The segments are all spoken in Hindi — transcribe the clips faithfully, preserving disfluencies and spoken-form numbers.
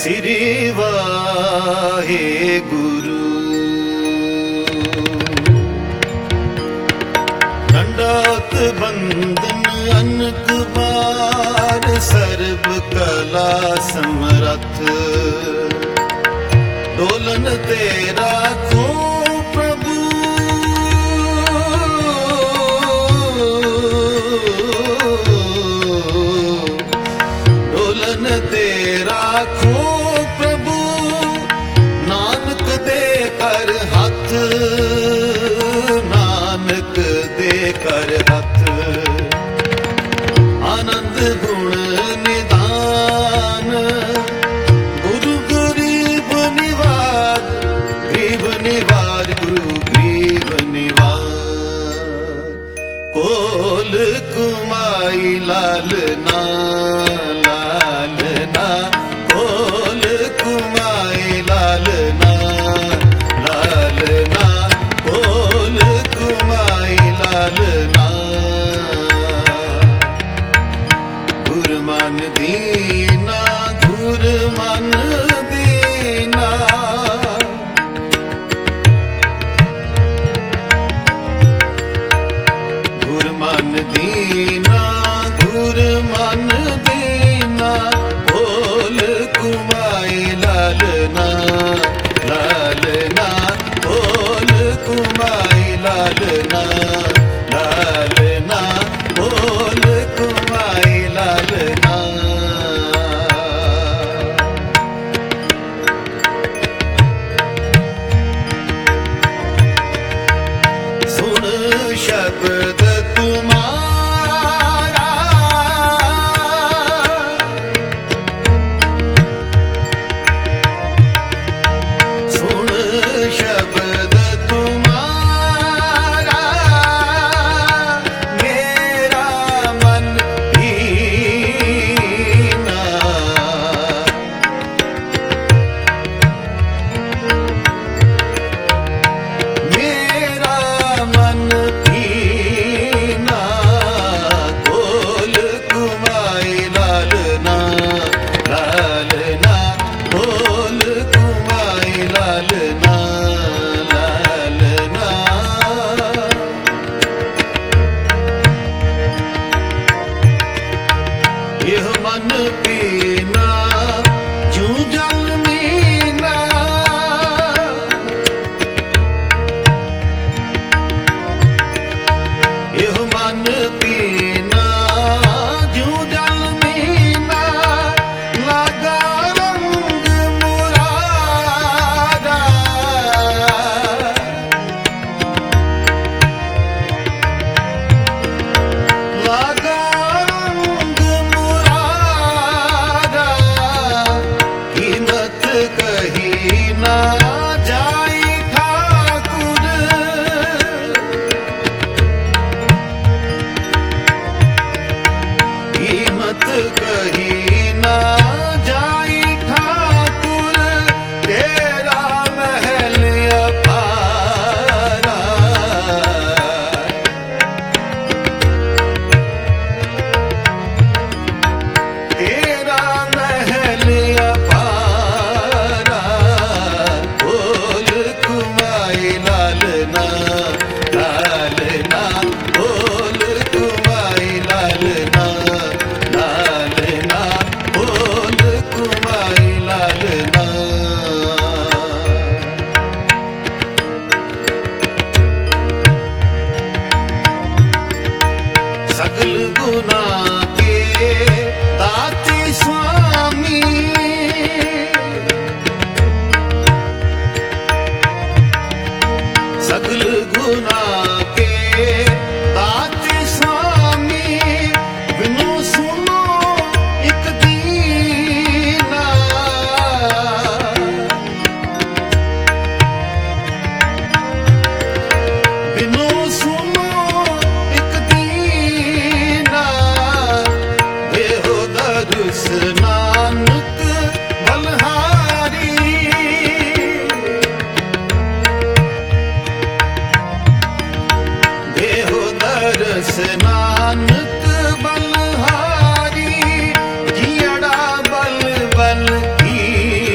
श्री वाहे गुरु। दंडौत बंदन अनक बार सर्व कला समरथ। डोलन तेरा को प्रभु डोलन तेरा को प्रभु नानक दे कर हाथ नानक दे कर हाथ। आनंद गुण निदान गुरु गरीब निवार गरीब निवार गुरु गरीब निवार। कोल कुमाई लालना लालना कोल कुमाई लालना लालना कोल कुमाई लालना। गुर मन दीना गुर मन दीना। गुर मन दीना गुर मन दीना। बोल कुमाई लालना लालना बोल कुमाई लालना लालना बोल कुमाई लालना। सुन शब्द तुम्हारा सुन शब्द तुम्हारा। मेरा मन भीना मेरा मन भीना। बोल कुमाई लालना लालना बोल कुमाई लालना लालना। यह मन पीना जू जल मीना। यह मन पीना जू जल मीना। लगा रंग मुरादा लगा रंग मुरादा। कीमत कही ना जाई ठाकुर। कीमत कही ना जाई ठाकुर। तेरा महल अपारा तेरा महल अपारा। बोल कुमाई लालना लालना बोल कुमाई लालना लालना बोल कुमाई लालना। सकल गुना के दाते स्वामी। सकल गुना के दाते स्वामी। बिनु सुनो एक दीना। बिनु सुनो एक दीना। देहो दरुस नानक बलहारी। देहो दरुस नानक बलहारी। जियड़ा बल बल की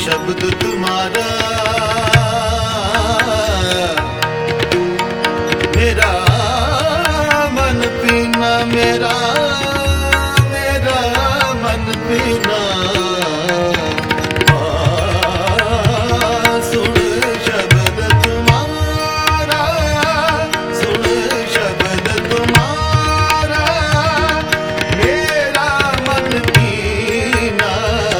शब्द तुम्हारा मेरा मन पीना, मेरा मेरा मन पीना। सुन शब्द तुम्हारा, सुन शब्द तुम्हारा मेरा मन पीना।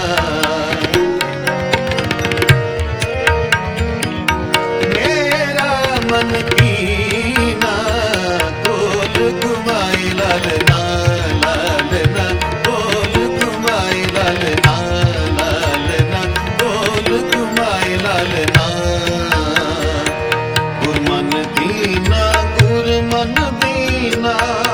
मेरा मन पीना गोल घुमाई लालना लालना, गोल घुमाई लालना लालना, गोल घुमाई लालना। गुरमन दीना, गुरमन दीना,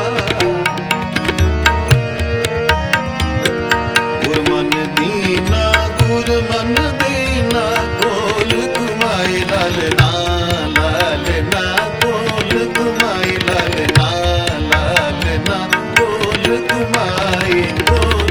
गुरमन दीना, गुरमन दीना, गोल घुमाई लालना लालना, गोल घुमाई लालना लालना, गोल घुमाई गोल